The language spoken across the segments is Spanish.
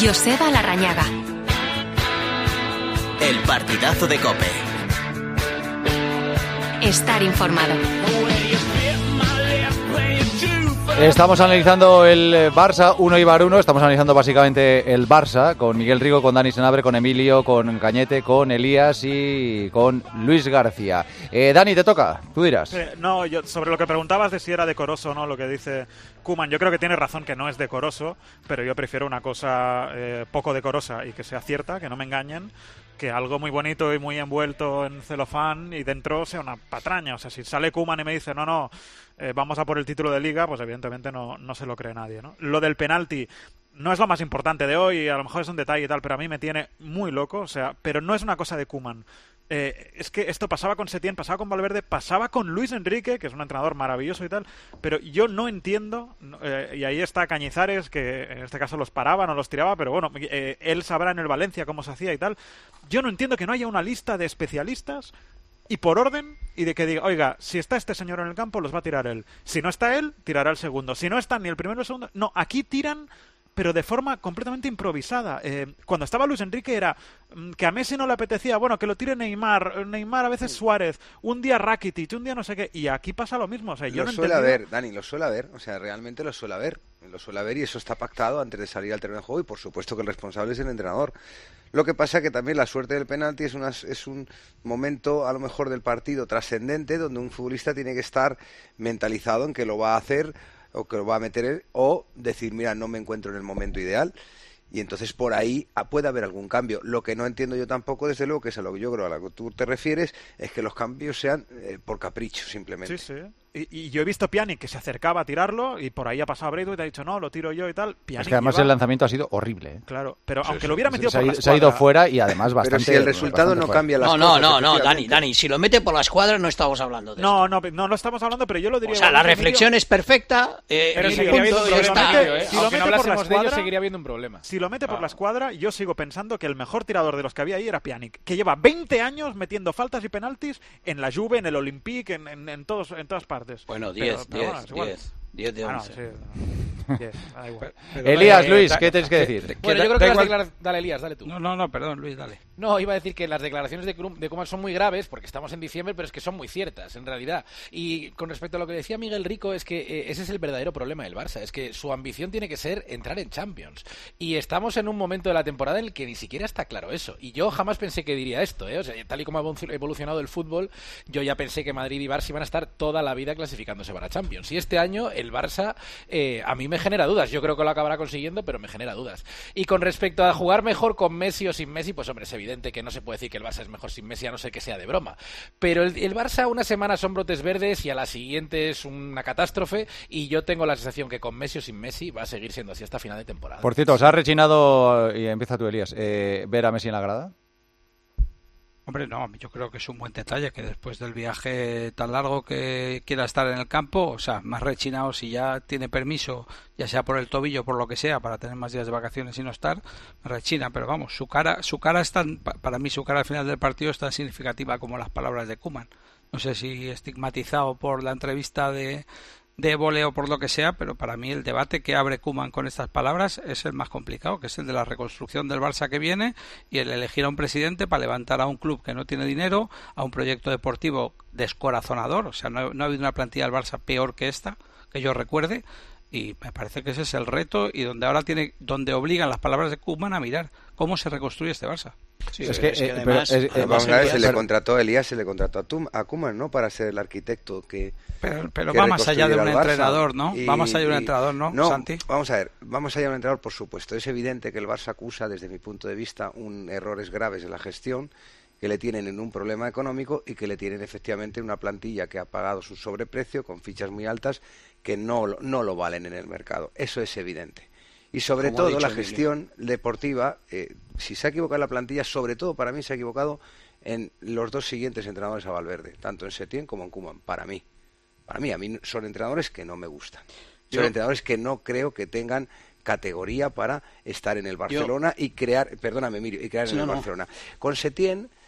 Joseba Larrañaga. El partidazo de COPE. Estar informado. Estamos analizando el Barça 1 Eibar 1. Estamos analizando básicamente el Barça con Miguel Rigo, con Dani Senabre, con Emilio, con Cañete, con Elías y con Luis García. Dani, te toca, tú dirás. No, yo sobre lo que preguntabas de si era decoroso o no lo que dice Koeman, yo creo que tiene razón que no es decoroso, pero yo prefiero una cosa poco decorosa y que sea cierta, que no me engañen, que algo muy bonito y muy envuelto en celofán y dentro sea una patraña. O sea, si sale Koeman y me dice no, vamos a por el título de Liga, pues evidentemente no se lo cree nadie, ¿no? Lo del penalti no es lo más importante de hoy, a lo mejor es un detalle y tal, pero a mí me tiene muy loco, o sea, pero no es una cosa de Koeman. Es que esto pasaba con Setién, pasaba con Valverde, pasaba con Luis Enrique, que es un entrenador maravilloso y tal, pero yo no entiendo, y ahí está Cañizares, que en este caso los paraba, no los tiraba, pero bueno, él sabrá en el Valencia cómo se hacía y tal. Yo no entiendo que no haya una lista de especialistas y por orden, y de que diga, oiga, si está este señor en el campo, los va a tirar él. Si no está él, tirará el segundo. Si no está ni el primero ni el segundo, no, aquí tiran, pero de forma completamente improvisada. Cuando estaba Luis Enrique era que a Messi no le apetecía, bueno, que lo tire Neymar a veces Suárez, un día Rakitic, un día no sé qué, y aquí pasa lo mismo. O sea, yo lo suele haber, Dani, lo suele haber, o sea, realmente lo suele haber y eso está pactado antes de salir al terreno de juego y por supuesto que el responsable es el entrenador. Lo que pasa que también la suerte del penalti es un momento a lo mejor del partido trascendente donde un futbolista tiene que estar mentalizado en que lo va a hacer o que lo va a meter él, o decir, mira, no me encuentro en el momento ideal, y entonces por ahí puede haber algún cambio. Lo que no entiendo yo tampoco, desde luego, que es a lo que yo creo a lo que tú te refieres, es que los cambios sean por capricho, simplemente. Sí. Y yo he visto Pjanic que se acercaba a tirarlo y por ahí ha pasado Braithwaite y te ha dicho, no, lo tiro yo y tal. Pjanic es que además el lanzamiento ha sido horrible. Claro, pero aunque lo hubiera metido por la escuadra... Se ha ido fuera y además bastante... Pero si el resultado no cambia las cosas... No, Dani, si lo mete por la escuadra no estamos hablando de eso. No estamos hablando, pero yo lo diría... O sea, la reflexión es perfecta, pero seguiría habiendo un problema. Si aunque no hablásemos de ello, seguiría habiendo un problema. Si lo mete por la escuadra, yo sigo pensando que el mejor tirador de los que había ahí era Pjanic, que lleva 20 años metiendo faltas y penaltis en la Juve, en el Olympique, en todas partes. Bueno, 10 de 11. Ah, no, sí. 10, da igual. Elías, Luis, ¿qué tienes que decir? Bueno, yo creo que las declaraciones... Dale, Elías, dale tú. No, perdón, Luis, dale. No, iba a decir que las declaraciones de Koeman son muy graves, porque estamos en diciembre, pero es que son muy ciertas, en realidad. Y con respecto a lo que decía Miguel Rico, es que ese es el verdadero problema del Barça, es que su ambición tiene que ser entrar en Champions. Y estamos en un momento de la temporada en el que ni siquiera está claro eso. Y yo jamás pensé que diría esto, O sea, tal y como ha evolucionado el fútbol, yo ya pensé que Madrid y Barça iban a estar toda la vida clasificándose para Champions. Y este año el Barça a mí me genera dudas. Yo creo que lo acabará consiguiendo, pero me genera dudas. Y con respecto a jugar mejor con Messi o sin Messi, pues hombre, es evidente que no se puede decir que el Barça es mejor sin Messi, a no ser que sea de broma. Pero el Barça una semana son brotes verdes y a la siguiente es una catástrofe, y yo tengo la sensación que con Messi o sin Messi va a seguir siendo así hasta final de temporada. Por cierto, ¿os ha rechinado, y empieza tú, Elías, ver a Messi en la grada? Hombre, no, yo creo que es un buen detalle que después del viaje tan largo que quiera estar en el campo, o sea, más rechinado si ya tiene permiso, ya sea por el tobillo o por lo que sea, para tener más días de vacaciones y no estar, rechina, pero vamos, su cara es tan, para mí su cara al final del partido es tan significativa como las palabras de Koeman. No sé si estigmatizado por la entrevista de voleo por lo que sea, pero para mí el debate que abre Koeman con estas palabras es el más complicado, que es el de la reconstrucción del Barça que viene y el elegir a un presidente para levantar a un club que no tiene dinero, a un proyecto deportivo descorazonador. O sea, no ha habido una plantilla del Barça peor que esta, que yo recuerde, y me parece que ese es el reto y donde obligan las palabras de Koeman a mirar cómo se reconstruye este Barça. Sí, es que además, vamos a ver, se le contrató a Elías, se le contrató a Koeman, ¿no? Para ser el arquitecto pero va más allá de un entrenador, ¿no? Va más allá de un entrenador, ¿no, Santi? Vamos a ver, vamos allá de un entrenador, por supuesto. Es evidente que el Barça acusa, desde mi punto de vista, errores graves en la gestión, que le tienen en un problema económico y que le tienen efectivamente una plantilla que ha pagado su sobreprecio con fichas muy altas que no lo valen en el mercado. Eso es evidente. Y sobre todo la gestión deportiva, si se ha equivocado la plantilla, sobre todo para mí se ha equivocado en los dos siguientes entrenadores a Valverde, tanto en Setién como en Koeman, para mí. A mí son entrenadores que no me gustan. Son entrenadores que no creo que tengan categoría para estar en el Barcelona y crear, perdóname Emilio, y crear en el Barcelona. Con Setién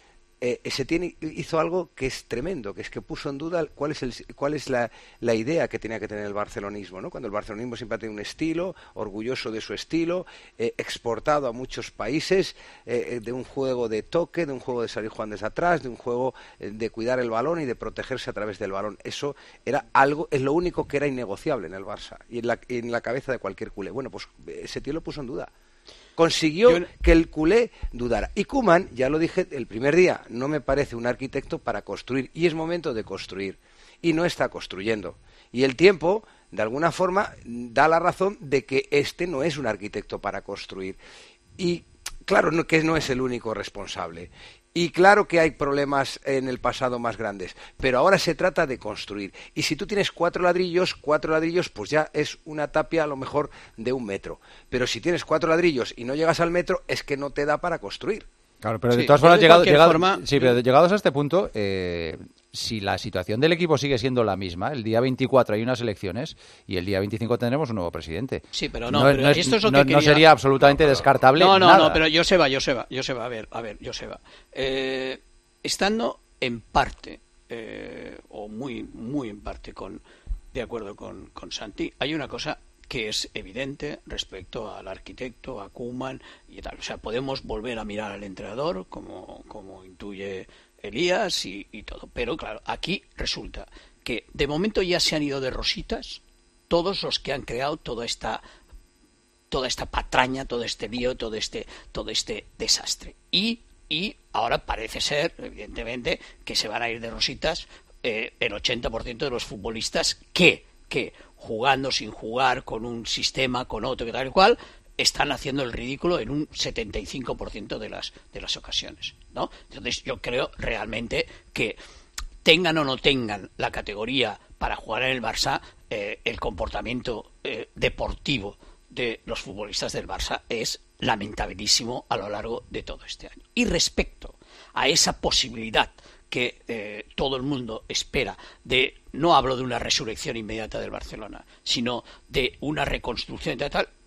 Setién hizo algo que es tremendo, que es que puso en duda cuál es la idea que tenía que tener el barcelonismo, ¿no? Cuando el barcelonismo siempre ha tenido un estilo, orgulloso de su estilo, exportado a muchos países, de un juego de toque, de un juego de salir jugando desde atrás, de un juego de cuidar el balón y de protegerse a través del balón. Eso era algo, es lo único que era innegociable en el Barça y en la cabeza de cualquier culé. Bueno, pues Setién lo puso en duda. Consiguió que el culé dudara. Y Koeman, ya lo dije el primer día, no me parece un arquitecto para construir. Y es momento de construir. Y no está construyendo. Y el tiempo, de alguna forma, da la razón de que este no es un arquitecto para construir. Y claro, que no es el único responsable. Y claro que hay problemas en el pasado más grandes, pero ahora se trata de construir. Y si tú tienes 4 ladrillos, pues ya es una tapia a lo mejor de 1 metro. Pero si tienes 4 ladrillos y no llegas al metro, es que no te da para construir. Claro, pero de todas formas, llegados a este punto, si la situación del equipo sigue siendo la misma, el día 24 hay unas elecciones y el día 25 tendremos un nuevo presidente. Sí, pero esto es lo que no sería absolutamente descartable. No, pero Joseba, a ver, Joseba. Estando en parte, o muy en parte, de acuerdo con Santi, hay una cosa que es evidente respecto al arquitecto, a Koeman y tal. O sea, podemos volver a mirar al entrenador, como intuye Elías y todo. Pero claro, aquí resulta que de momento ya se han ido de rositas todos los que han creado toda esta patraña, todo este lío, todo este desastre. Y ahora parece ser, evidentemente, que se van a ir de rositas el 80% de los futbolistas que jugando sin jugar, con un sistema, con otro, que tal y cual, están haciendo el ridículo en un 75% de las ocasiones, ¿no? Entonces yo creo realmente que tengan o no tengan la categoría para jugar en el Barça, el comportamiento deportivo de los futbolistas del Barça es lamentabilísimo a lo largo de todo este año. Y respecto a esa posibilidad que todo el mundo espera no hablo de una resurrección inmediata del Barcelona, sino de una reconstrucción y tal,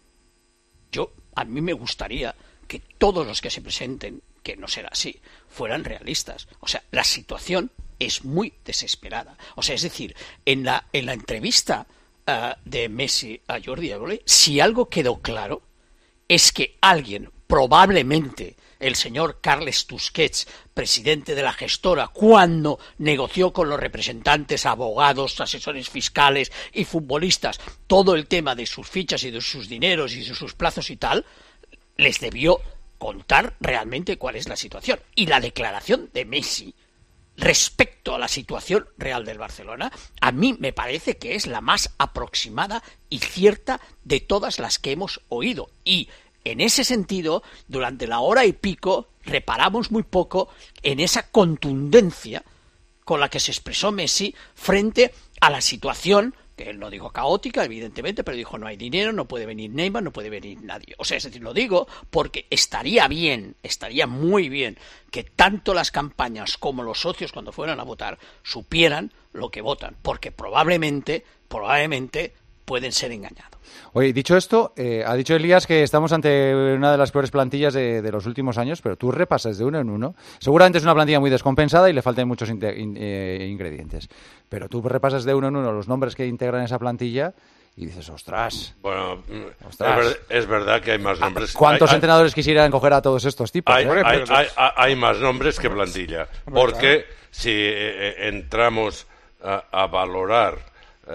a mí me gustaría que todos los que se presenten, que no será así, fueran realistas. O sea, la situación es muy desesperada. O sea, es decir, en la entrevista de Messi a Jordi Alba, si algo quedó claro, es que alguien, probablemente el señor Carles Tusquets, presidente de la gestora, cuando negoció con los representantes, abogados, asesores fiscales y futbolistas todo el tema de sus fichas y de sus dineros y de sus plazos y tal, les debió contar realmente cuál es la situación. Y la declaración de Messi respecto a la situación real del Barcelona, a mí me parece que es la más aproximada y cierta de todas las que hemos oído. Y en ese sentido, durante la hora y pico, reparamos muy poco en esa contundencia con la que se expresó Messi frente a la situación, que él no dijo caótica, evidentemente, pero dijo no hay dinero, no puede venir Neymar, no puede venir nadie. O sea, es decir, lo digo porque estaría muy bien que tanto las campañas como los socios cuando fueran a votar supieran lo que votan, porque probablemente pueden ser engañados. Oye, dicho esto, ha dicho Elías que estamos ante una de las peores plantillas de los últimos años, pero tú repasas de uno en uno. Seguramente es una plantilla muy descompensada y le faltan muchos ingredientes. Pero tú repasas de uno en uno los nombres que integran esa plantilla y dices, ostras. Bueno, es verdad que hay más nombres. ¿Cuántos entrenadores quisieran coger a todos estos tipos? Hay más nombres que plantilla. Porque si entramos a valorar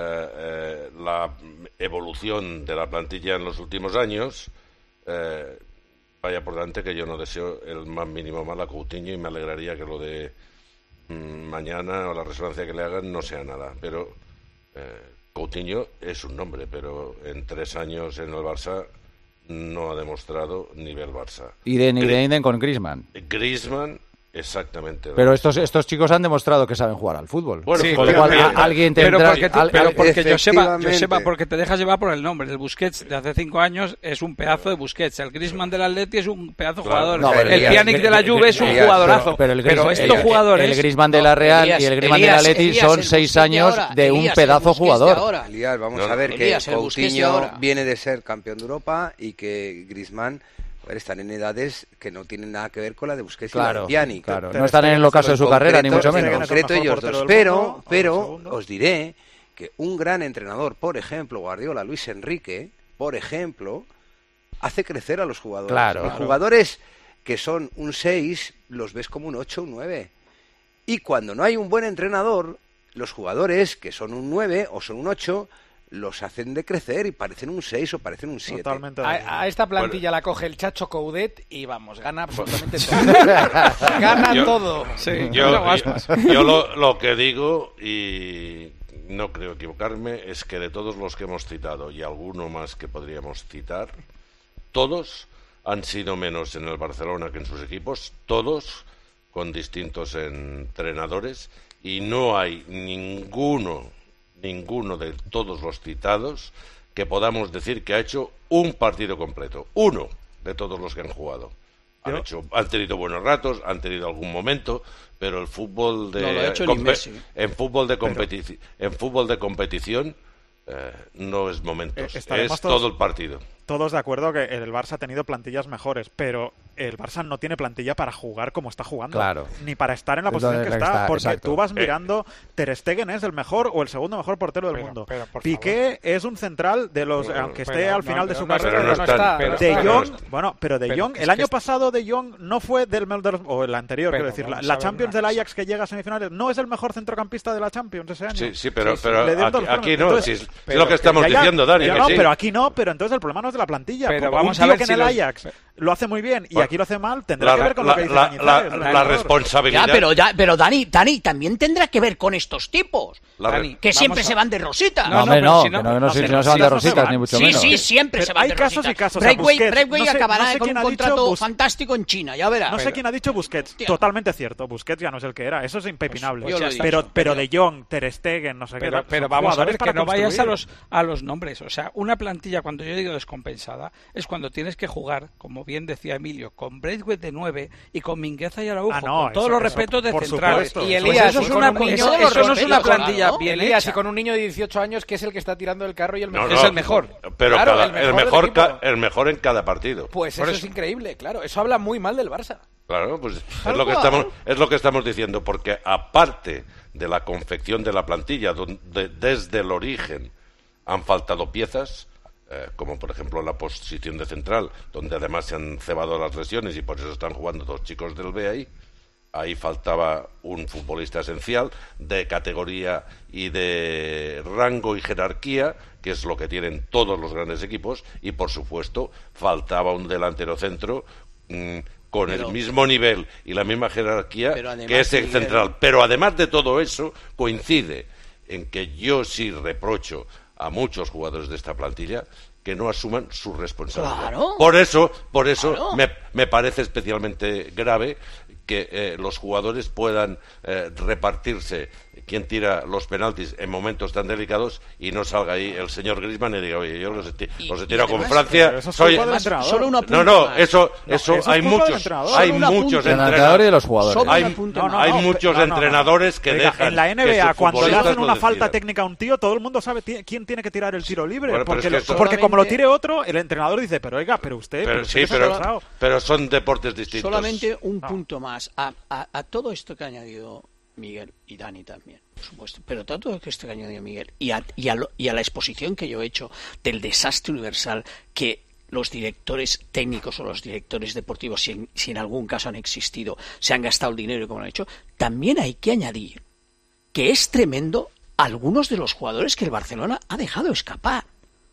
la evolución de la plantilla en los últimos años, vaya por delante que yo no deseo el más mínimo mal a Coutinho y me alegraría que lo de mañana o la resonancia que le hagan no sea nada, pero Coutinho es un nombre, pero en 3 años en el Barça no ha demostrado nivel Barça. Y de con Griezmann. Exactamente. Pero estos chicos han demostrado que saben jugar al fútbol. Bueno, sí, con lo cual alguien tendrá... Pero porque Joseba, porque te dejas llevar por el nombre. El Busquets de hace 5 años es un pedazo de Busquets. El Griezmann del Atleti es un pedazo de jugador. No, el Pjanic de la Juve es un jugadorazo. Pero estos jugadores... El Griezmann de la Real y el Griezmann del Atleti son 6 años de un pedazo jugador. Elías, vamos a ver que Coutinho viene de ser campeón de Europa y que Griezmann A ver, están en edades que no tienen nada que ver con la de Busquets y Claro, la de Pjanic. claro. No están en el ocaso de su carrera, ni mucho En menos. concreto ellos portero dos. del mundo, Pero os diré que un gran entrenador, por ejemplo, Guardiola, Luis Enrique, por ejemplo, hace crecer a los jugadores. Claro. Los jugadores que son un 6 los ves como un 8 o un 9. Y cuando no hay un buen entrenador, los jugadores que son un 9 o son un 8 los hacen decrecer y parecen un 6 o parecen un 7. Totalmente. A esta plantilla la coge el Chacho Coudet y vamos, gana absolutamente todo. Gana todo. Sí, Yo lo que digo, y no creo equivocarme, es que de todos los que hemos citado y alguno más que podríamos citar, todos han sido menos en el Barcelona que en sus equipos, todos con distintos entrenadores, y no hay ninguno de todos los citados que podamos decir que ha hecho un partido completo. Uno de todos los que han jugado. Han tenido buenos ratos, han tenido algún momento, pero el fútbol en fútbol de competición no es momentos, es todo el partido. Todos de acuerdo que el Barça ha tenido plantillas mejores, pero el Barça no tiene plantilla para jugar como está jugando. Claro. Ni para estar en la posición que está, porque tú vas mirando, Ter Stegen es el mejor o el segundo mejor portero del mundo. Piqué es un central de los, aunque esté al final de su carrera. De Jong, pero De Jong, el año pasado De Jong no fue o el anterior, quiero decir, la Champions del Ajax que llega a semifinales, no es el mejor centrocampista de la Champions ese año. Sí, pero aquí no, es lo que estamos diciendo, Dani. Pero aquí no, pero entonces el problema no es de la plantilla. Pero vamos a ver que en el Ajax lo hace muy bien y aquí lo hace mal, tendrá que ver con lo que dice la responsabilidad. Pero Dani, también tendrá que ver con estos tipos. Que siempre se van de rositas. No se van de rositas, ni mucho menos. Sí, siempre se van de rositas. Hay casos y casos. Braithwaite acabará con un contrato fantástico en China, ya verás. No sé quién ha dicho Busquets. Totalmente cierto. Busquets ya no es el que era. Eso es impepinable. Pero De Jong, Ter Stegen, no sé qué. Pero vamos a ver que no vayas a los nombres. O sea, una plantilla, cuando yo digo descompensada, es cuando tienes que jugar, como bien decía Emilio, con Braithwaite de 9 y con Mingueza y Araujo, con todos los respetos de centrales. Y Elías, eso no es una plantilla bien Elías, hecha. y con un niño de 18 años que es el que está tirando el carro y el mejor. Es el mejor. Pero claro, el mejor en cada partido. Pues eso es increíble, claro. Eso habla muy mal del Barça. Claro, pues es lo que estamos diciendo, porque aparte de la confección de la plantilla, donde desde el origen han faltado piezas, como por ejemplo la posición de central, donde además se han cebado las lesiones y por eso están jugando dos chicos del B ahí faltaba un futbolista esencial de categoría y de rango y jerarquía, que es lo que tienen todos los grandes equipos, y por supuesto faltaba un delantero centro con el mismo nivel y la misma jerarquía que es el central. Pero además de todo eso, coincide en que yo sí reprocho a muchos jugadores de esta plantilla que no asuman su responsabilidad. Claro. Por eso Claro. me parece especialmente grave que los jugadores puedan repartirse quién tira los penaltis en momentos tan delicados y no salga ahí el señor Griezmann y diga, oye, yo los he tirado con Francia. Solo una punta más. Eso hay muchos entrenadores de los jugadores. Hay muchos entrenadores que dejan. En la NBA, cuando le hacen una falta decidan. técnica a un tío, todo el mundo sabe quién tiene que tirar el tiro libre. Bueno, porque como lo tire otro, el entrenador dice, pero oiga, pero usted. Pero son deportes distintos. Solamente un punto más. A todo esto que ha añadido Miguel y Dani también, por supuesto, pero todo esto que ha añadido Miguel y a la exposición que yo he hecho del desastre universal que los directores técnicos o los directores deportivos, si en algún caso han existido, se han gastado el dinero como lo han hecho, también hay que añadir que es tremendo algunos de los jugadores que el Barcelona ha dejado escapar.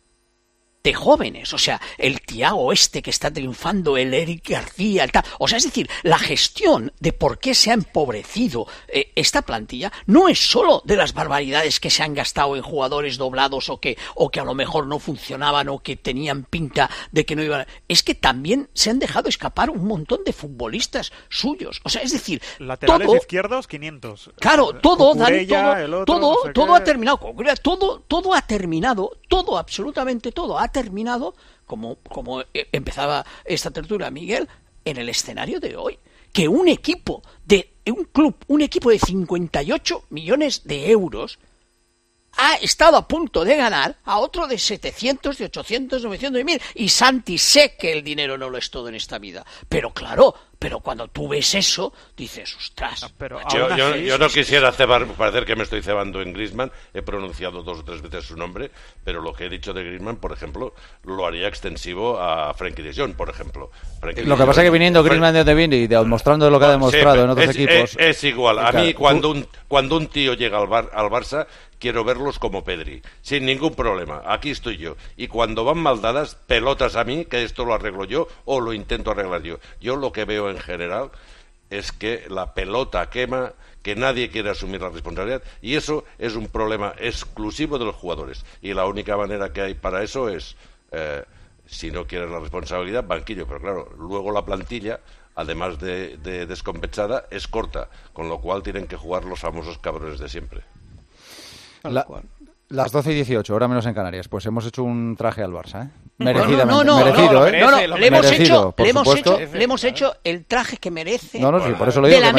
De jóvenes, o sea, el Thiago que está triunfando, el Eric García, el tal. O sea, es decir, la gestión de por qué se ha empobrecido esta plantilla no es solo de las barbaridades que se han gastado en jugadores doblados o que a lo mejor no funcionaban o que tenían pinta de que no iban. Es que también se han dejado escapar un montón de futbolistas suyos. O sea, es decir, laterales izquierdos 500. Claro, todo, Dani, todo ha terminado. Todo ha terminado, todo, absolutamente todo ha terminado, como empezaba esta tertulia Miguel, en el escenario de hoy. Que un equipo de 58 millones de euros ha estado a punto de ganar a otro de 700, de 800, 900, de 1000. Y Santi, sé que el dinero no lo es todo en esta vida. Pero claro, cuando tú ves eso, dices, ostras. Yo no quisiera parecer que me estoy cebando en Griezmann. He pronunciado 2 o 3 veces su nombre, pero lo que he dicho de Griezmann, por ejemplo, lo haría extensivo a Frenkie de Jong, por ejemplo. Lo que pasa es que viniendo Griezmann de Vini y demostrando lo que ha demostrado en otros equipos... Es igual. A mí, cuando un tío llega al Barça, quiero verlos como Pedri, sin ningún problema. Aquí estoy yo. Y cuando van mal dadas, pelotas a mí, que esto lo arreglo yo o lo intento arreglar yo. Yo lo que veo en general es que la pelota quema, que nadie quiere asumir la responsabilidad, y eso es un problema exclusivo de los jugadores. Y la única manera que hay para eso es, si no quieren la responsabilidad, banquillo. Pero claro, luego la plantilla, además de descompensada, es corta, con lo cual tienen que jugar los famosos cabrones de siempre. Las 12:18, ahora menos en Canarias. Pues hemos hecho un traje al Barça, ¿eh? Le hemos hecho el traje que merece. Sí, por eso lo digo, de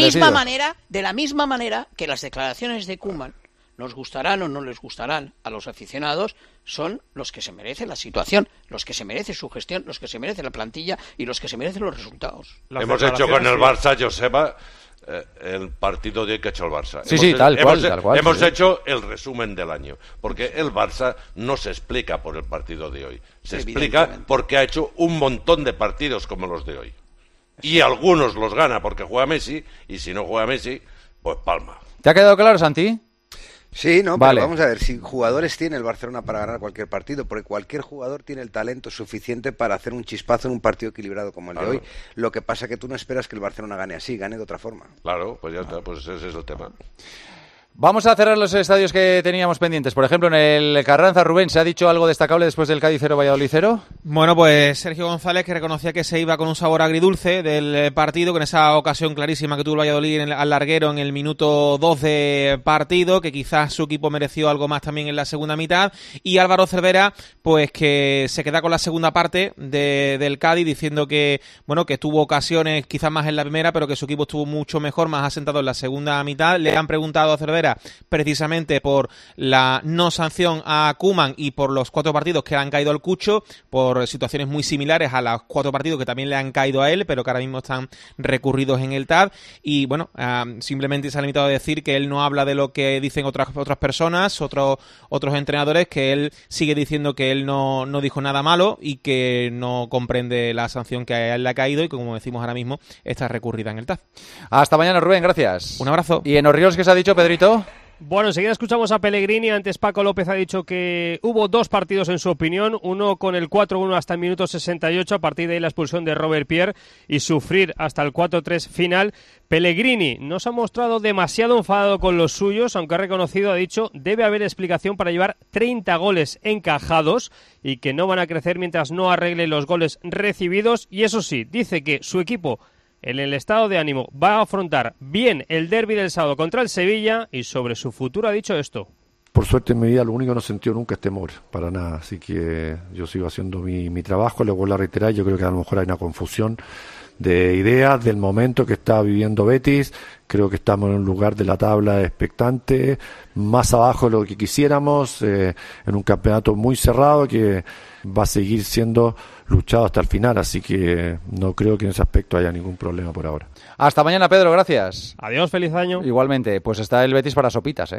la misma manera que las declaraciones de Koeman, nos gustarán o no les gustarán a los aficionados, son los que se merece la situación, los que se merece su gestión, los que se merece la plantilla y los que se merecen los resultados. Hemos hecho con el Barça, Joseba, el partido de hoy que ha hecho el Barça. Tal cual. Hemos hecho el resumen del año, porque el Barça no se explica por el partido de hoy, se explica porque ha hecho un montón de partidos como los de hoy. Y algunos los gana porque juega Messi, y si no juega Messi, pues palma. ¿Te ha quedado claro, Santi? Sí, no, vale. Pero vamos a ver, si jugadores tiene el Barcelona para ganar cualquier partido, porque cualquier jugador tiene el talento suficiente para hacer un chispazo en un partido equilibrado como el de hoy. Lo que pasa es que tú no esperas que el Barcelona gane así, gane de otra forma. Claro, pues ya está, pues ese es el tema. Vamos a cerrar los estadios que teníamos pendientes. Por ejemplo, en el Carranza, Rubén, ¿se ha dicho algo destacable después del Cádiz 0 Valladolid 0? Bueno, pues Sergio González, que reconocía que se iba con un sabor agridulce del partido, con esa ocasión clarísima que tuvo el Valladolid al larguero en el minuto 2 de partido, que quizás su equipo mereció algo más también en la segunda mitad. Y Álvaro Cervera, pues que se queda con la segunda parte del Cádiz, diciendo que, bueno, que tuvo ocasiones quizás más en la primera, pero que su equipo estuvo mucho mejor, más asentado en la segunda mitad. Le han preguntado a Cervera precisamente por la no sanción a Koeman y por los 4 partidos que le han caído al Cucho, por situaciones muy similares a los 4 partidos que también le han caído a él, pero que ahora mismo están recurridos en el TAD. Y bueno, simplemente se ha limitado a decir que él no habla de lo que dicen otras personas, otros entrenadores, que él sigue diciendo que él no dijo nada malo y que no comprende la sanción que a él le ha caído y que, como decimos ahora mismo, está recurrida en el TAD. Hasta mañana, Rubén, gracias. Un abrazo. ¿Y en Orriols qué se ha dicho, Pedrito? Bueno, enseguida escuchamos a Pellegrini. Antes Paco López ha dicho que hubo 2 partidos en su opinión, uno con el 4-1 hasta el minuto 68, a partir de ahí la expulsión de Robert Pierre y sufrir hasta el 4-3 final. Pellegrini no se ha mostrado demasiado enfadado con los suyos, aunque ha reconocido, ha dicho, debe haber explicación para llevar 30 goles encajados y que no van a crecer mientras no arregle los goles recibidos. Y eso sí, dice que su equipo, en el estado de ánimo, va a afrontar bien el derbi del sábado contra el Sevilla, y sobre su futuro ha dicho esto. Por suerte en mi vida lo único que no he sentido nunca es temor, para nada, así que yo sigo haciendo mi trabajo. Le vuelvo a reiterar, yo creo que a lo mejor hay una confusión de ideas del momento que está viviendo Betis. Creo que estamos en un lugar de la tabla expectante, más abajo de lo que quisiéramos, en un campeonato muy cerrado que va a seguir siendo luchado hasta el final, así que no creo que en ese aspecto haya ningún problema por ahora. Hasta mañana, Pedro, gracias. Adiós, feliz año. Igualmente, pues está el Betis para sopitas,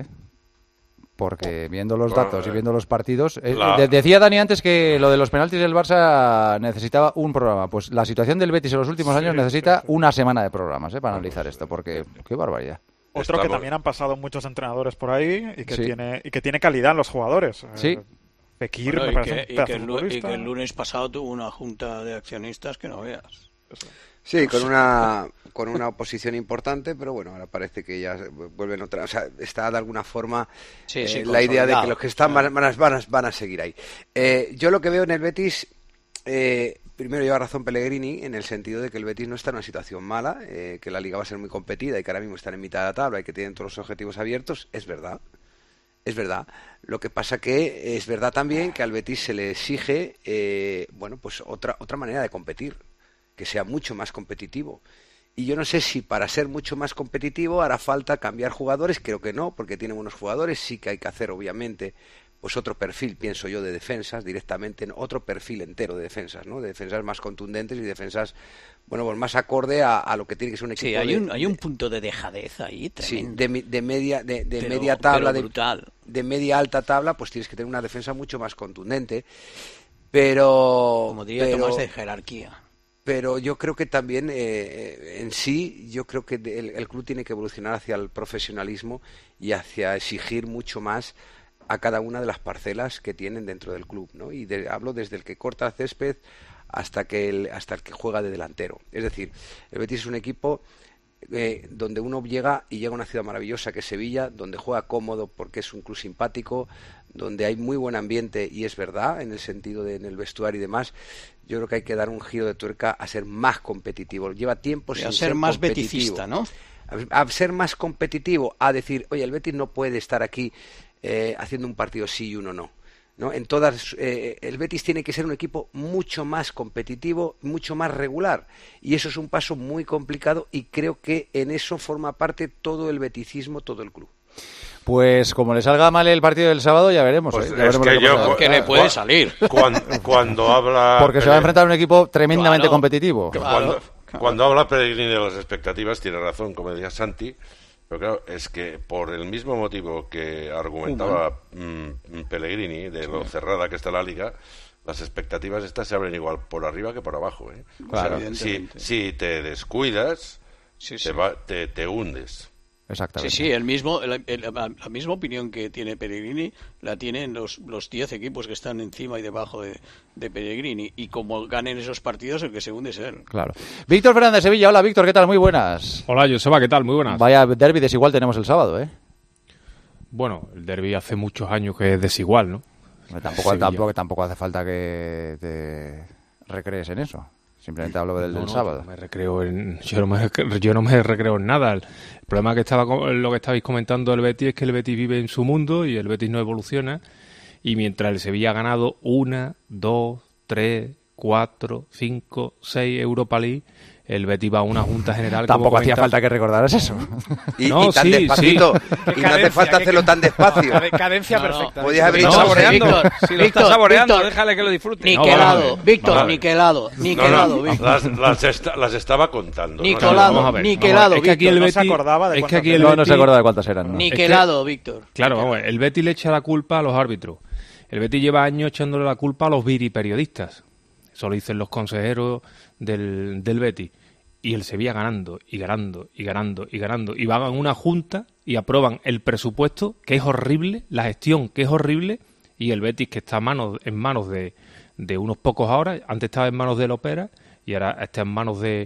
porque viendo los datos y viendo los partidos... decía Dani antes que lo de los penaltis del Barça necesitaba un programa. Pues la situación del Betis en los últimos años necesita una semana de programas para analizar esto, porque qué barbaridad. Otro que también han pasado muchos entrenadores por ahí y que tiene calidad en los jugadores. Sí. Fekir, bueno, me parece un pedazo y que el lunes pasado tuvo una junta de accionistas que no veas. Sí, con una oposición importante, pero bueno, ahora parece que ya vuelven otra, o sea, está de alguna forma la idea de que los que están van a seguir ahí. Yo lo que veo en el Betis, primero lleva razón Pellegrini en el sentido de que el Betis no está en una situación mala, que la Liga va a ser muy competida y que ahora mismo están en mitad de la tabla y que tienen todos los objetivos abiertos. Es verdad. Lo que pasa que es verdad también que al Betis se le exige, pues otra manera de competir, que sea mucho más competitivo. Y yo no sé si para ser mucho más competitivo hará falta cambiar jugadores, creo que no, porque tiene buenos jugadores, sí que hay que hacer obviamente pues otro perfil, pienso yo, de defensas, directamente otro perfil entero de defensas, ¿no? De defensas más contundentes y defensas, bueno, pues más acorde a lo que tiene que ser un equipo. Sí, hay un punto de dejadez ahí tremendo. Sí, de media tabla, brutal. De media alta tabla, pues tienes que tener una defensa mucho más contundente, pero... Como diría Tomás, de jerarquía. Pero yo creo que también en sí, yo creo que el club tiene que evolucionar hacia el profesionalismo y hacia exigir mucho más a cada una de las parcelas que tienen dentro del club, ¿no? Y hablo desde el que corta el césped hasta el que juega de delantero. Es decir, el Betis es un equipo donde uno llega a una ciudad maravillosa que es Sevilla, donde juega cómodo porque es un club simpático, donde hay muy buen ambiente, y es verdad, en el sentido en el vestuario y demás. Yo creo que hay que dar un giro de tuerca a ser más competitivo. Lleva tiempo sin ser más competitivo. beticista, ¿no? A ser más competitivo, a decir, oye, el Betis no puede estar aquí haciendo un partido sí y uno no. El Betis tiene que ser un equipo mucho más competitivo, mucho más regular, y eso es un paso muy complicado, y creo que en eso forma parte todo el beticismo, todo el club. Pues como le salga mal el partido del sábado, ya veremos. Pues ya veremos que le puede salir. Cuando habla... Porque se va a enfrentar a un equipo tremendamente competitivo. Cuando habla Pellegrini de las expectativas, tiene razón, como decía Santi. Pero claro, es que por el mismo motivo que argumentaba Pellegrini, de lo cerrada que está la Liga, las expectativas estas se abren igual por arriba que por abajo. Claro. O sea, si te descuidas, te hundes. Exactamente. Sí, la misma opinión que tiene Pellegrini la tienen los 10 equipos que están encima y debajo de Pellegrini, y como ganen esos partidos, el que se hunde es él. Claro. Víctor Fernández, Sevilla. Hola, Víctor, ¿qué tal? Muy buenas. Hola, Joseba, ¿qué tal? Muy buenas. Vaya derbi desigual tenemos el sábado, ¿eh? Bueno, el derbi hace muchos años que es desigual, ¿no? Tampoco hace falta que te recrees en eso. Simplemente hablo del sábado. Yo no me recreo en nada. El problema lo que estabais comentando del Betis es que el Betis vive en su mundo y el Betis no evoluciona. Y mientras el Sevilla ha ganado 1, 2, 3, 4, 5, 6 Europa League, el Betis va a una junta general. Tampoco hacía falta que recordaras eso. Y tan despacito. Y no hace falta hacerlo tan despacio. Cadencia perfecta. Podías haber dicho saboreando. Víctor, Si lo estás saboreando, Víctor, déjale que lo disfrute. Niquelado, Víctor, niquelado, Víctor. Las estaba contando. Niquelado, es que aquí el Betis, no se acordaba de cuántas eran. ¿no? Niquelado, Víctor. Claro, vamos, el Betis le echa la culpa a los árbitros. El Betis lleva años echándole la culpa a los viriperiodistas. Eso lo dicen los consejeros del Betis. Y el Sevilla ganando, y ganando, y ganando, y ganando. Y van a una junta y aprueban el presupuesto, que es horrible, la gestión, que es horrible, y el Betis, que está en manos de unos pocos ahora, antes estaba en manos de Lopera, y ahora está en manos de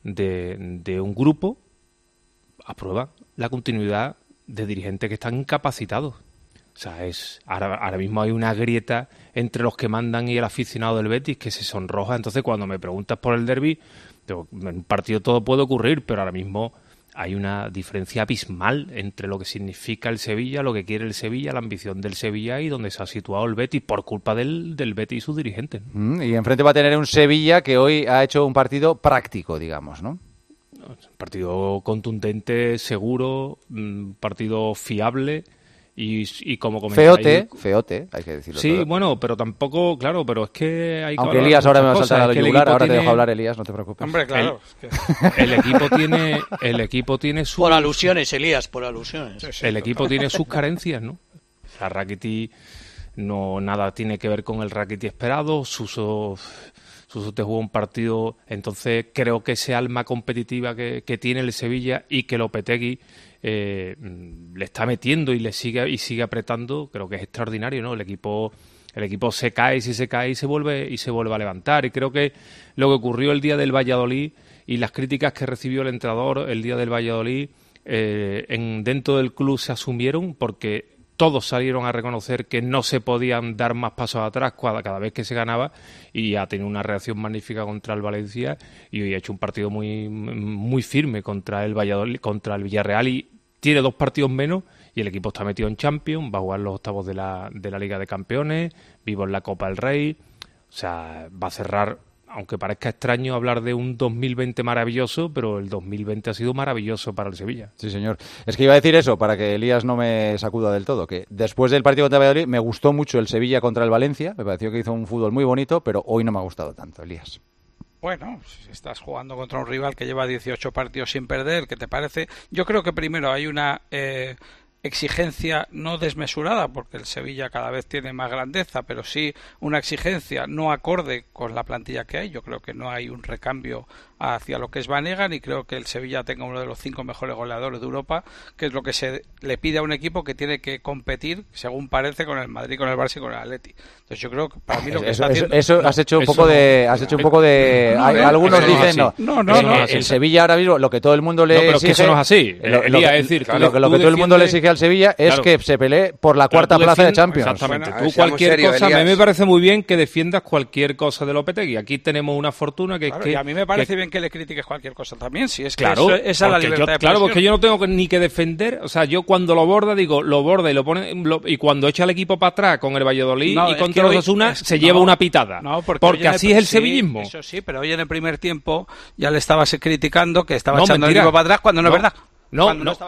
un grupo, aprueban la continuidad de dirigentes que están incapacitados. O sea, ahora mismo hay una grieta entre los que mandan y el aficionado del Betis que se sonroja. Entonces, cuando me preguntas por el derbi, en un partido todo puede ocurrir, pero ahora mismo hay una diferencia abismal entre lo que significa el Sevilla, lo que quiere el Sevilla, la ambición del Sevilla y donde se ha situado el Betis por culpa del Betis y sus dirigentes. Y enfrente va a tener un Sevilla que hoy ha hecho un partido práctico, digamos, ¿no? Un partido contundente, seguro, un partido fiable. Y como comentáis... Feote, hay que decirlo. Sí, todo. Bueno, pero tampoco, claro, pero es que hay que... Aunque Elías ahora me va a saltar a la yugular, ahora te dejo hablar, Elías, no te preocupes. Hombre, claro. El equipo tiene sus... Por alusiones, Elías, por alusiones. El equipo tiene sus carencias, ¿no? La Rakitic nada tiene que ver con el Rakitic esperado, Suso te jugó un partido, entonces creo que ese alma competitiva que tiene el Sevilla y que Lopetegui le está metiendo y sigue apretando, creo que es extraordinario, ¿no? El equipo se cae, si se cae y se vuelve a levantar, y creo que lo que ocurrió el día del Valladolid y las críticas que recibió el entrenador el día del Valladolid dentro del club se asumieron porque todos salieron a reconocer que no se podían dar más pasos atrás cada vez que se ganaba, y ha tenido una reacción magnífica contra el Valencia y hoy ha hecho un partido muy, muy firme contra el Valladolid, contra el Villarreal, y tiene 2 partidos menos y el equipo está metido en Champions, va a jugar los octavos de la Liga de Campeones, vivo en la Copa del Rey, o sea, va a cerrar aunque parezca extraño hablar de un 2020 maravilloso, pero el 2020 ha sido maravilloso para el Sevilla. Sí, señor. Es que iba a decir eso, para que Elías no me sacuda del todo, que después del partido contra Valladolid me gustó mucho el Sevilla contra el Valencia, me pareció que hizo un fútbol muy bonito, pero hoy no me ha gustado tanto, Elías. Bueno, si estás jugando contra un rival que lleva 18 partidos sin perder, ¿qué te parece? Yo creo que primero hay una exigencia no desmesurada, porque el Sevilla cada vez tiene más grandeza, pero sí una exigencia no acorde con la plantilla que hay. Yo creo que no hay un recambio hacia lo que es Banega, y creo que el Sevilla tenga uno de los 5 mejores goleadores de Europa, que es lo que se le pide a un equipo que tiene que competir, según parece, con el Madrid, con el Barça y con el Atleti. Entonces yo creo que para mí lo que está haciendo... Has hecho un poco de... Algunos dicen el Sevilla ahora mismo, lo que todo el mundo le exige... Pero que eso no es así. Lo que todo el mundo le exige al Sevilla es que se pelee por la cuarta plaza de Champions. Exactamente. Tú cualquier cosa, a mí me parece muy bien que defiendas cualquier cosa de Lopetegui. Aquí tenemos una fortuna que es que... Y a mí me parece bien que le critiques cualquier cosa también, si es que claro, esa es la libertad de expresión. Claro, porque yo no tengo ni que defender, o sea, yo cuando lo borda, digo, lo borda y lo pone, y cuando echa el equipo para atrás con el Valladolid y contra los Osasuna, se lleva una pitada. No, porque así es el sevillismo. Eso sí, pero hoy en el primer tiempo ya le estabas criticando que estaba echando el equipo para atrás cuando no es verdad. No,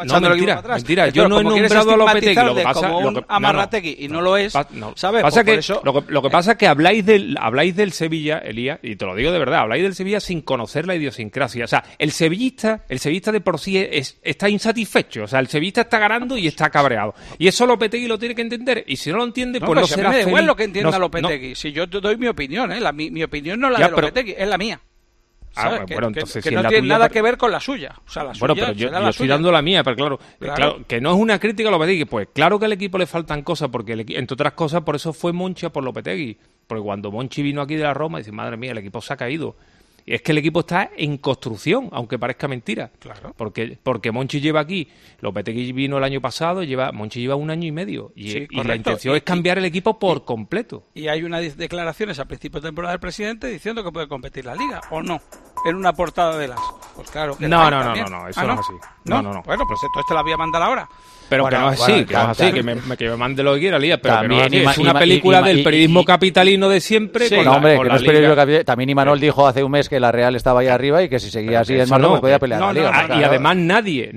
mentira. Yo no he nombrado a Lopetegui. Lo que pasa como un Amarrategui y no lo es, ¿sabes? Pasa que lo que pasa es que habláis del Sevilla, Elías, y te lo digo de verdad, habláis del Sevilla sin conocer la idiosincrasia. O sea, el sevillista de por sí está insatisfecho. O sea, el sevillista está ganando y está cabreado. Y eso Lopetegui lo tiene que entender. Y si no lo entiende, pues no será feliz. Me da igual lo que entienda Lopetegui. Si yo te doy mi opinión, mi opinión no es la de Lopetegui, es la mía. Bueno, entonces, que no tiene nada que ver con la suya. O sea, la suya pero yo estoy dando la mía, pero claro, que no es una crítica a Lopetegui. Pues claro que al equipo le faltan cosas, porque entre otras cosas, por eso fue Monchi por Lopetegui. Porque cuando Monchi vino aquí de la Roma, dice, madre mía, el equipo se ha caído. Y es que el equipo está en construcción, aunque parezca mentira. Claro. Porque Monchi lleva aquí, Lopetegui vino el año pasado, Monchi lleva 1 año y medio. Y la intención es cambiar el equipo por completo. Y hay unas declaraciones a principio de temporada del presidente diciendo que puede competir la Liga, ¿o no? En una portada de las... Pues claro que no, eso no es así. No. Bueno, pues entonces te la voy a mandar ahora. Pero que no es así, que me mande lo que quiera, Elías, pero también que no es así. Es una película del periodismo capitalino de siempre. Sí, hombre, que no es periodismo capitalino. También Imanol dijo hace un mes que la Real estaba ahí arriba y que si seguía así en marzo podía pelear la Liga. Y además nadie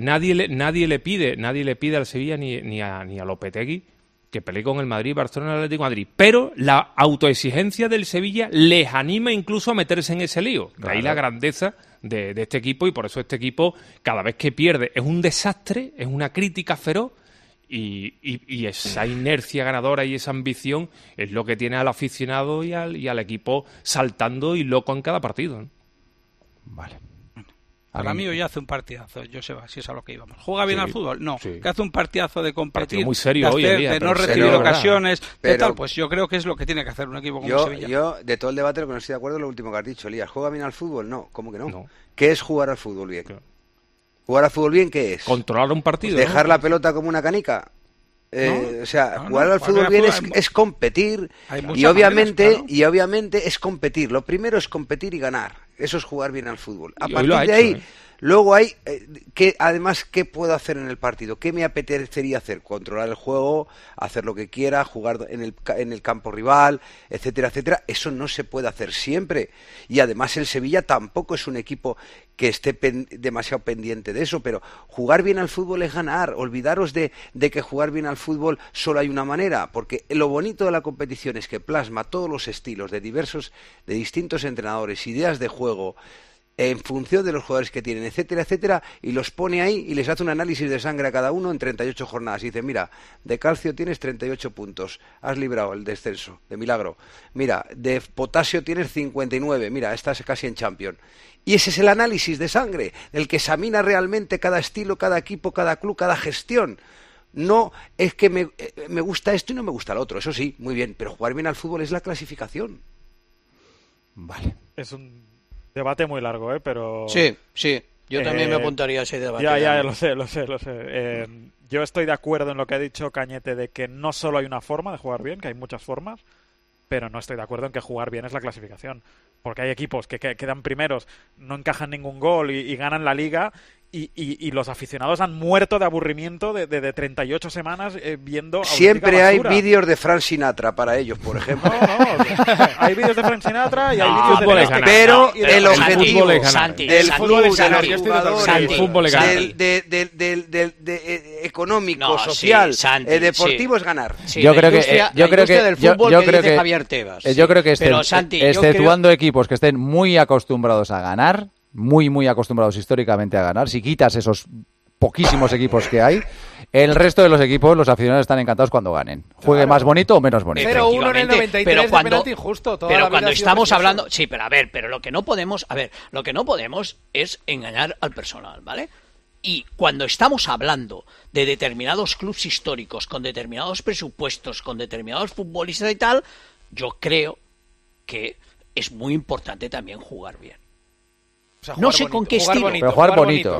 le pide al Sevilla ni a Lopetegui que pelee con el Madrid, Barcelona y el Atlético de Madrid. Pero la autoexigencia del Sevilla les anima incluso a meterse en ese lío. De ahí la grandeza de este equipo, y por eso este equipo, cada vez que pierde, es un desastre, es una crítica feroz, y esa inercia ganadora y esa ambición es lo que tiene al aficionado y al equipo saltando y loco en cada partido, ¿no? Vale. Para mí hoy hace un partidazo, Joseba, si es a lo que íbamos. ¿Juega bien al fútbol? No. Que hace un partidazo de competir, muy serio de no recibir ocasiones, de tal. Pues yo creo que es lo que tiene que hacer un equipo como Sevilla. Yo, de todo el debate, lo que no estoy de acuerdo es lo último que has dicho, Elías. ¿Juega bien al fútbol? No. ¿Cómo que no? ¿Qué es jugar al fútbol bien? Claro. ¿Jugar al fútbol bien qué es? Controlar un partido. ¿Dejar la pelota como una canica? Jugar al fútbol bien es competir, y obviamente es competir. Lo primero es competir y ganar. Eso es jugar bien al fútbol. A partir de ahí, luego hay ¿qué puedo hacer en el partido? ¿Qué me apetecería hacer? Controlar el juego, hacer lo que quiera, jugar en el campo rival, etcétera, etcétera. Eso no se puede hacer siempre. Y además el Sevilla tampoco es un equipo que esté demasiado pendiente de eso, pero jugar bien al fútbol es ganar. Olvidaros de que jugar bien al fútbol solo hay una manera, porque lo bonito de la competición es que plasma todos los estilos de distintos entrenadores, ideas de juego, en función de los jugadores que tienen, etcétera, etcétera, y los pone ahí y les hace un análisis de sangre a cada uno en 38 jornadas. Y dice, mira, de calcio tienes 38 puntos, has librado el descenso, de milagro. Mira, de potasio tienes 59, mira, estás casi en Champions. Y ese es el análisis de sangre, el que examina realmente cada estilo, cada equipo, cada club, cada gestión. No es que me gusta esto y no me gusta el otro, eso sí, muy bien, pero jugar bien al fútbol es la clasificación. Vale. Es un debate muy largo, pero... Sí, yo también me apuntaría a ese debate. Ya, lo sé. Yo estoy de acuerdo en lo que ha dicho Cañete, de que no solo hay una forma de jugar bien, que hay muchas formas, pero no estoy de acuerdo en que jugar bien es la clasificación. Porque hay equipos que quedan primeros, no encajan ningún gol y ganan la Liga, y los aficionados han muerto de aburrimiento de 38 semanas viendo siempre hay basura. vídeos de Frank Sinatra para ellos, por ejemplo. Hay vídeos de Frank Sinatra y hay vídeos de pero el objetivo del fútbol económico, social, deportivo es ganar. Yo creo que Javier Tebas. Yo creo que pero, Santi, exceptuando equipos que estén muy acostumbrados a ganar, muy acostumbrados históricamente a ganar, si quitas esos poquísimos equipos que hay, el resto de los equipos, los aficionados están encantados cuando ganen. Juegue más bonito o menos bonito. 0-1 en el 93 de penalti injusto. Pero cuando estamos hablando... Sí, pero lo que no podemos es engañar al personal, ¿vale? Y cuando estamos hablando de determinados clubes históricos, con determinados presupuestos, con determinados futbolistas y tal, yo creo que es muy importante también jugar bien. O sea, no sé bonito, con qué estilo. Pero jugar bonito.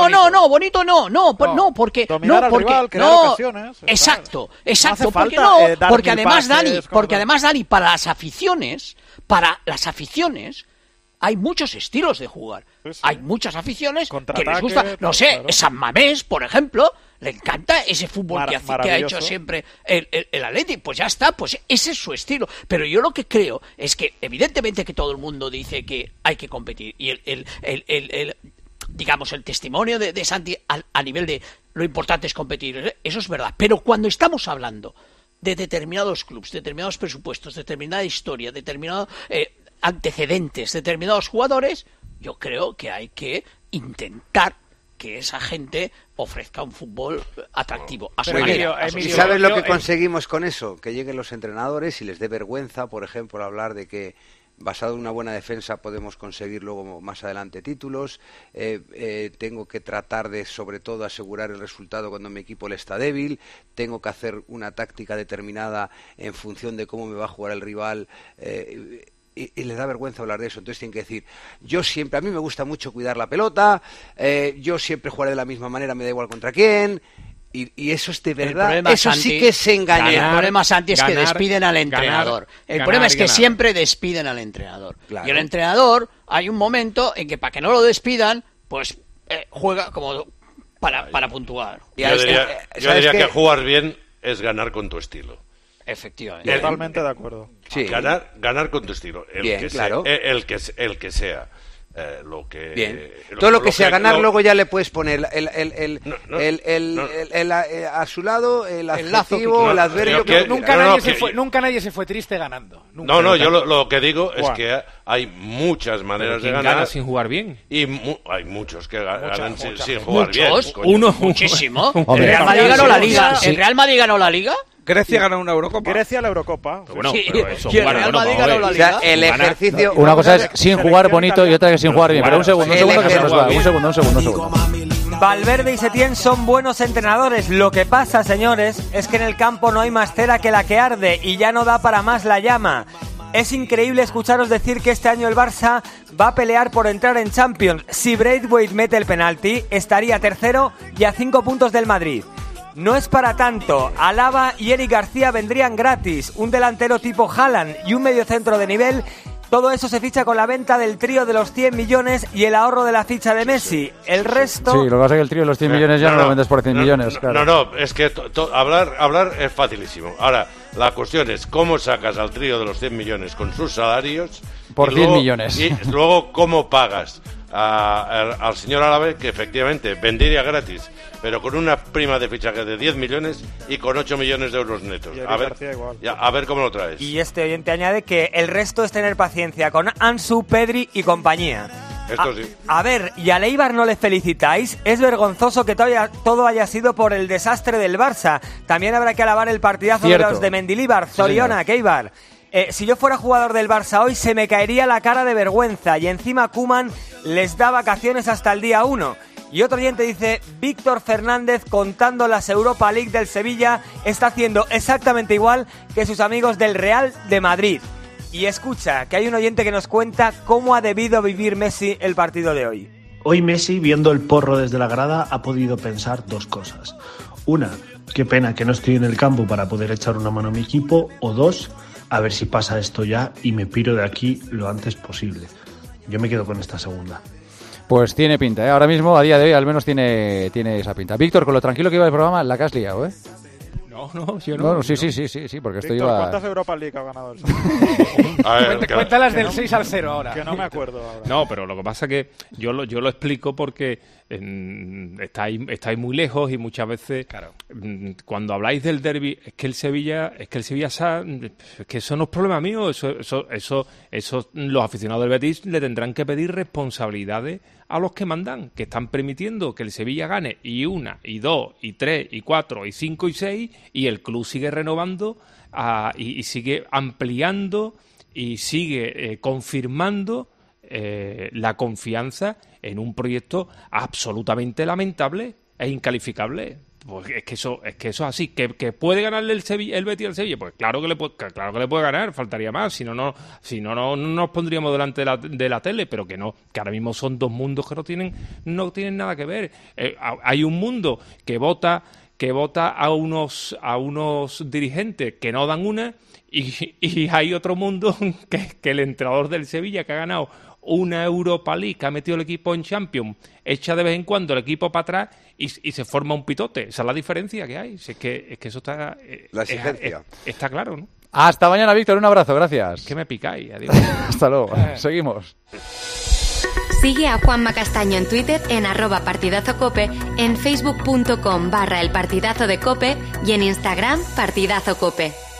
Porque dominar al rival, crear ocasiones. Exacto, no porque además Dani, para las aficiones hay muchos estilos de jugar. Sí. Hay muchas aficiones que les gusta, no sé, claro. San Mamés, por ejemplo, le encanta ese fútbol que ha hecho siempre el Atleti. Pues ya está, pues ese es su estilo. Pero yo lo que creo es que evidentemente que todo el mundo dice que hay que competir y digamos, el testimonio de Santi a nivel de lo importante es competir, eso es verdad. Pero cuando estamos hablando de determinados clubes, determinados presupuestos, determinada historia, determinados antecedentes, determinados jugadores, yo creo que hay que intentar que esa gente ofrezca un fútbol atractivo a su manera. ¿Y sabes lo que conseguimos con eso? Que lleguen los entrenadores y les dé vergüenza, por ejemplo, hablar de que basado en una buena defensa podemos conseguir luego más adelante títulos. Tengo que tratar de, sobre todo, asegurar el resultado cuando mi equipo le está débil. Tengo que hacer una táctica determinada en función de cómo me va a jugar el rival. Y les da vergüenza hablar de eso, entonces tienen que decir, a mí me gusta mucho cuidar la pelota, yo siempre jugaré de la misma manera, me da igual contra quién, y eso es de verdad, eso Santi, sí que es engañar. El problema, Santi, es que despiden al entrenador. El problema es que siempre despiden al entrenador. Claro. Y el entrenador, hay un momento en que para que no lo despidan, pues juega como para puntuar. Yo diría que jugar bien es ganar con tu estilo. Efectivamente. Totalmente de acuerdo. Sí. Ganar con tu estilo. El que sea. Todo lo que sea ganar, luego ya le puedes poner a su lado el adjetivo, el adverbio. Nunca nadie se fue triste ganando. Yo lo que digo es que hay muchas maneras de ganar. Gana sin jugar bien. Y hay muchos que ganan sin jugar bien. Muchísimo. ¿El Real Madrid ganó la Liga? ¿El Real Madrid ganó la Liga? Grecia ganó una Eurocopa. Grecia la Eurocopa. Pero eso, el Real Madrid ganó la Liga. O sea, el ejercicio... Una cosa es sin jugar bonito y otra que sin jugar bien. Pero un segundo que se nos va. Un segundo. Valverde y Setién son buenos entrenadores. Lo que pasa, señores, es que en el campo no hay más cera que la que arde y ya no da para más la llama. Es increíble escucharos decir que este año el Barça va a pelear por entrar en Champions. Si Braithwaite mete el penalti, estaría tercero y a 5 puntos del Madrid. No es para tanto, Alaba y Eric García vendrían gratis, un delantero tipo Haaland y un mediocentro de nivel. Todo eso se ficha con la venta del trío de los 100 millones y el ahorro de la ficha de Messi. El resto... Sí, lo que pasa es que el trío de los 100 millones ya no lo vendes por 100 millones. Claro. No, es que hablar es facilísimo. Ahora, la cuestión es cómo sacas al trío de los 100 millones con sus salarios... Por 100 millones. Y luego cómo pagas al señor Árabe, que efectivamente vendería gratis, pero con una prima de fichaje de 10 millones y con 8 millones de euros netos. A ver cómo lo traes. Y este oyente añade que el resto es tener paciencia con Ansu, Pedri y compañía. Esto sí. A ver, ¿y a Eibar no le felicitáis? Es vergonzoso que todo haya sido por el desastre del Barça. También habrá que alabar el partidazo de los de Mendilibar, Zoriona, Eibar. Si yo fuera jugador del Barça hoy se me caería la cara de vergüenza y encima Koeman les da vacaciones hasta el día 1. Y otro oyente dice, Víctor Fernández, contando las Europa League del Sevilla, está haciendo exactamente igual que sus amigos del Real de Madrid. Y escucha, que hay un oyente que nos cuenta cómo ha debido vivir Messi el partido de hoy. Hoy Messi, viendo el porro desde la grada, ha podido pensar dos cosas. Una, qué pena que no estoy en el campo para poder echar una mano a mi equipo. O dos, a ver si pasa esto ya y me piro de aquí lo antes posible. Yo me quedo con esta segunda. Pues tiene pinta, ¿eh? Ahora mismo, a día de hoy, al menos tiene esa pinta. Víctor, con lo tranquilo que iba el programa, la que has liado, ¿eh? No, yo no. No, sí, porque esto Víctor, iba... ¿cuántas Europa League ha ganado el Cuéntalas del 6-0 ahora. Que no me acuerdo ahora. No, pero lo que pasa es que yo lo explico porque estáis muy lejos y muchas veces cuando habláis del derbi es que el Sevilla es que eso no es problema mío, eso los aficionados del Betis le tendrán que pedir responsabilidades a los que mandan, que están permitiendo que el Sevilla gane y 1, y 2, y 3, y 4, y 5, y 6, y el club sigue renovando y sigue ampliando y sigue confirmando la confianza en un proyecto absolutamente lamentable e incalificable. Pues es que eso es así. ¿Que puede ganarle el Betis al Sevilla? Pues claro que le puede ganar, faltaría más. Si no nos pondríamos delante de la tele, pero que ahora mismo son dos mundos que no tienen nada que ver. Hay un mundo que vota a unos dirigentes que no dan una, y hay otro mundo que el entrenador del Sevilla, que ha ganado una Europa League, que ha metido el equipo en Champions, echa de vez en cuando el equipo para atrás y se forma un pitote. Esa es la diferencia que hay. Es que eso está... La exigencia. Está claro, ¿no? Hasta mañana, Víctor. Un abrazo. Gracias. Que me picáis. Adiós. Hasta luego. Seguimos. Sigue a Juanma Castaño en Twitter en @partidazocope, en facebook.com/elpartidazo de Cope y en Instagram partidazocope.